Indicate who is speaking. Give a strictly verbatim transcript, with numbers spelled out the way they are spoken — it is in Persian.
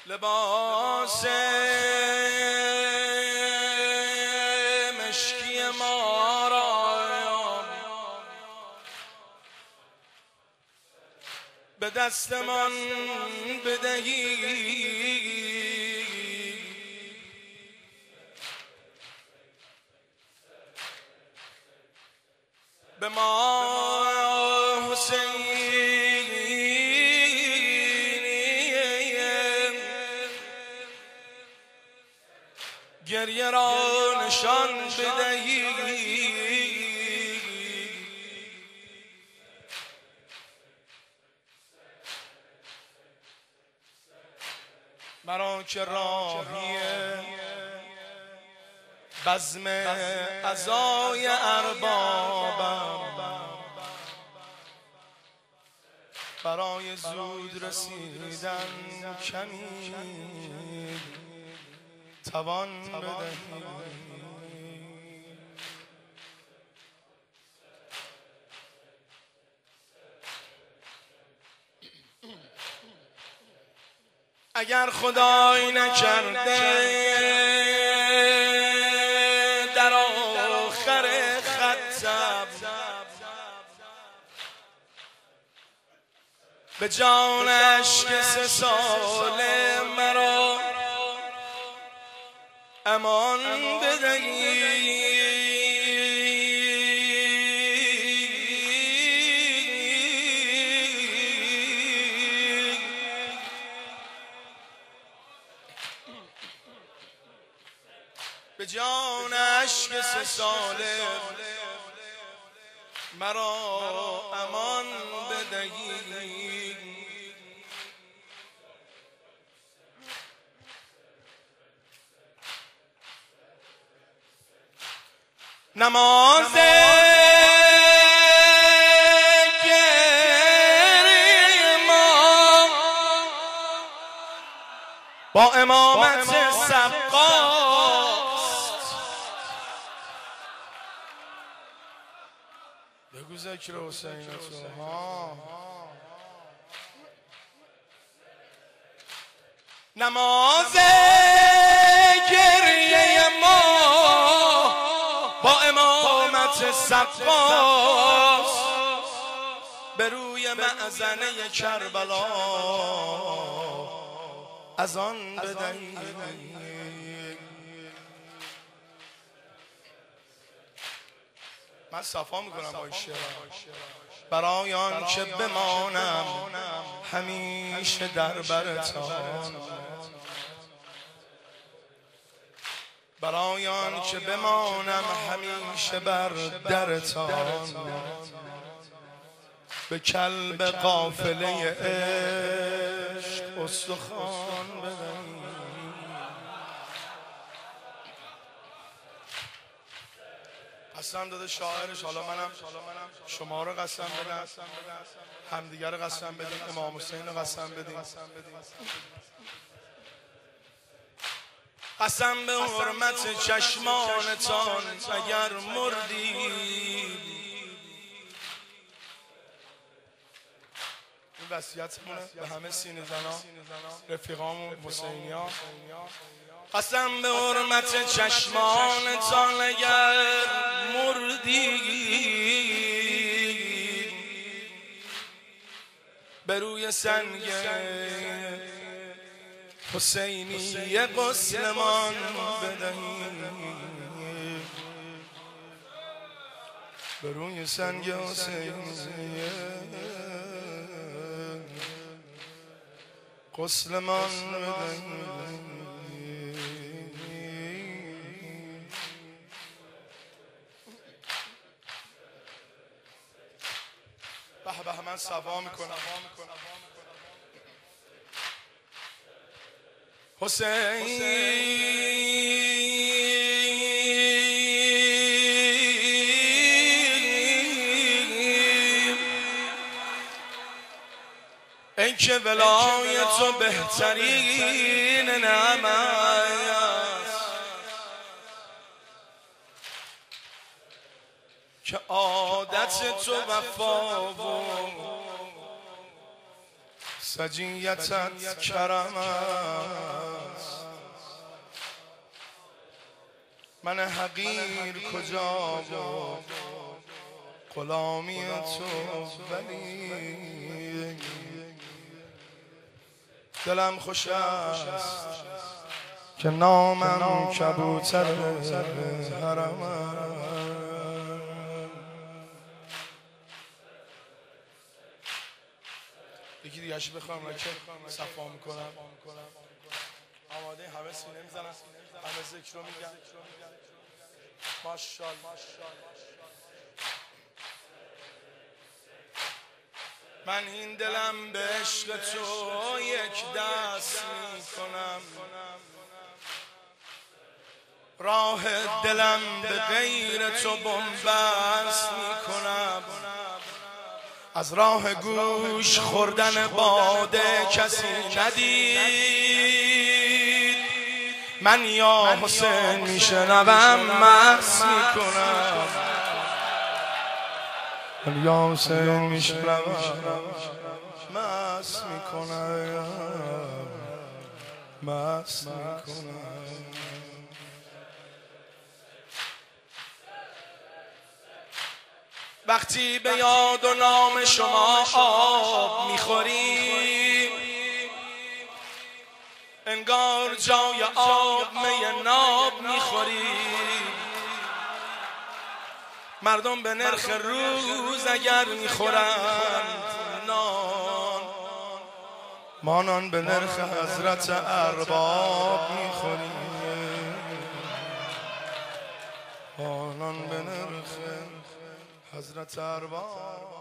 Speaker 1: لباس مشکی ما را به دستمان بدهی، به ما گریه را نشان بدهی، مرا که راهی بزم عزای اربابم، برای زود رسیدن کمی توان بدهی. اگر خدای نکرده در آخر خطم به جانش که سه ساله مرا امان بدهی، به جانش که سه ساله مرا امان بدهی. نماز گریه ما با امامت سبقاست، بگو ذکر حسینتو ها. نماز گریه ما با امامت سقاست، به روی معزنه کربلا از آن بدهی. من صفا میکنم با این شعر برای آن که بمانم همیشه در برتان، برای آن که بمانم همیشه بر درتان، به کلب قافله عشق استخوان بدهی. قسم داده شاعرش، حالا منم شما رو قسم بدم، همدیگر رو قسم بدیم، امام حسین رو قسم بدیم. قسم به حرمت چشمانتان اگر مردید، این وصیتمونه به همه سینه زنا رفیقامون حسینی ها. قسم به حرمت چشمانتان اگر مردید، به روی سنگ حسینی غسلمان بدهید، به روی سنگ حسینی غسلمان بدهید. به به من صفا میکنم. حسین ای که ولایت تو بهترین نعمت است، که عادت تو وفا و سجیتت کرم است، من حقیر کجا بود غلامی تو، ولی دلم خوش است که نامم کبوتر حرم است. یکی دیگه اشی بخوام که صفا میکنم، آماده همه سینه میزنن، همه ذکر رو میگن ماشاءالله. من این دلم به عشق تو یک دست میکنم، راه دلم به غیر تو بنبست میکنم. از راه گوش خوردن باده کسی ندید، من یا حسین میشنوم مست میکنم، من یا حسین میشنوم مست میکنم، مست میکنم. وقتی به یاد و نام شما آب میخوری، انگار جای آب می ناب میخوری. مردم به نرخ روز اگر میخورند نان، ما نان به نرخ حضرت ارباب میخوریم، ما نان به نرخ حضرت ارباب.